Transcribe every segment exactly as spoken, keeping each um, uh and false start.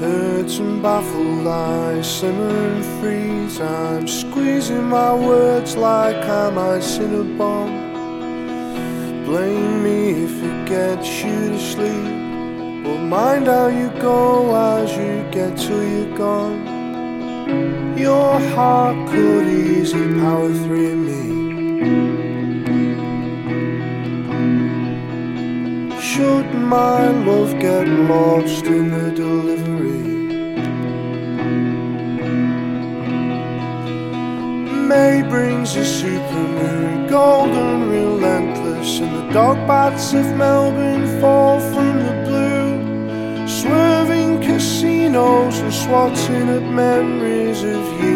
Hurt and baffled, I simmer and freeze. I'm squeezing my words like I might sin a bomb. Blame me if it gets you to sleep, but mind how you go as you get till you're gone. Your heart could easily power through me. Should my love get lost in the delivery? May brings a supermoon, golden, relentless, and the dog bats of Melbourne fall from the blue, swerving casinos and swatting at memories of you.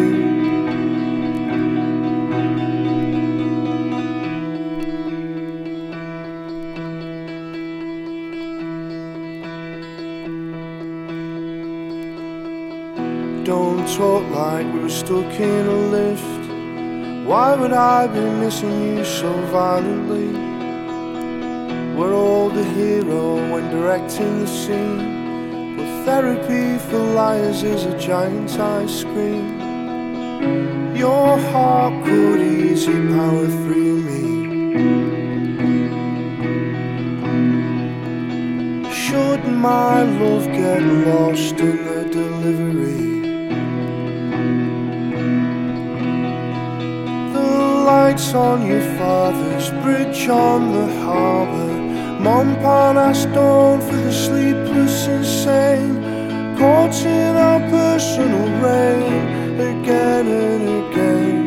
Don't talk like we were stuck in a lift. Why would I be missing you so violently? We're all the hero when directing the scene, but therapy for liars is a giant ice cream. Your heart could easily power through me. Should my love get lost in the delivery? Lights on your father's bridge on the harbour, Montparnasse dawn for the sleepless insane, caught in our personal rain again and again.